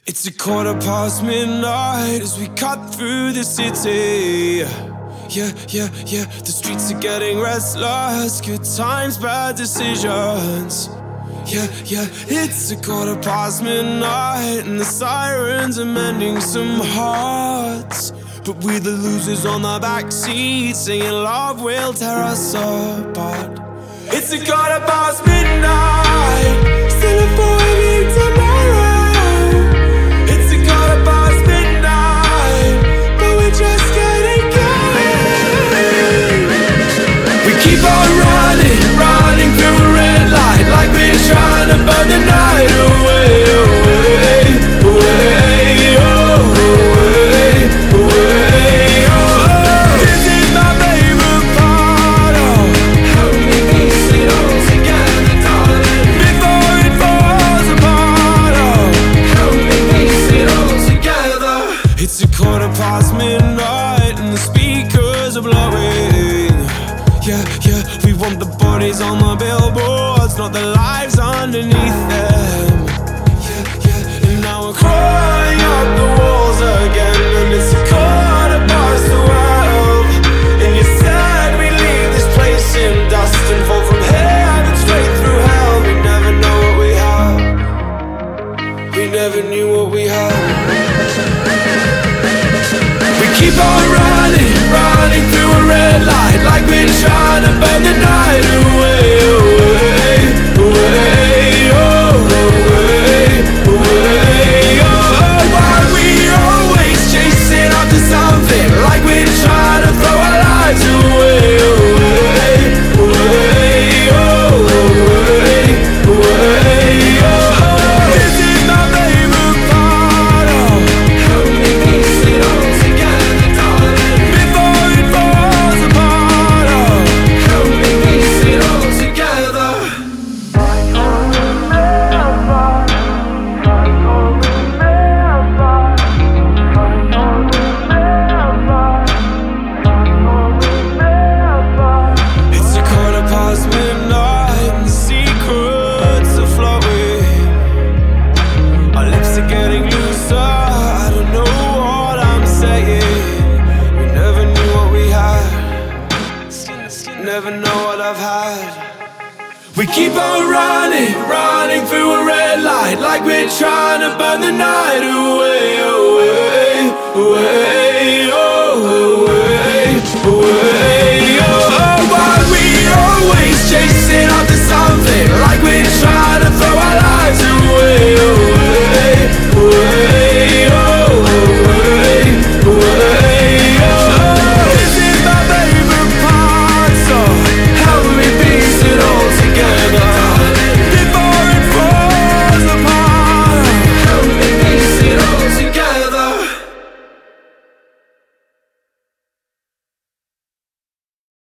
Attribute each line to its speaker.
Speaker 1: It's midnight as we cut through the city. Yeah, the streets are getting restless. Good times, bad decisions. Yeah, it's midnight and the sirens are mending some hearts. But we're the losers on the back seat, saying love will tear us apart. It's midnight, still avoiding tomorrow. It's midnight, but we're just getting going. We keep on running through a red light, like we're trying to burn the night away. This is my favorite part. How we piece it all together, darling, before it falls apart. How we piece it all together. It's midnight and the speakers are blowing. Yeah, we want the bodies on the billboards, not the lives underneath them. Yeah, and now we're crawling up the walls again, and it's 12. And you said we leave this place in dust and fall from heaven straight through hell. We never know what we have. We never knew what we had. We keep on running through a red light, like we're trying to burn the night away. Why we always chasing after something, like we're trying to throw our lives away. This is my favorite part. How we piece it all together, darling, before it falls apart. How we piece it all together. It's midnight and the secrets are flowing. Our lips are getting looser. I don't know what I'm saying. We never knew what we had. Never know what I've had. We keep on running through a red light, like we're trying to burn the night away.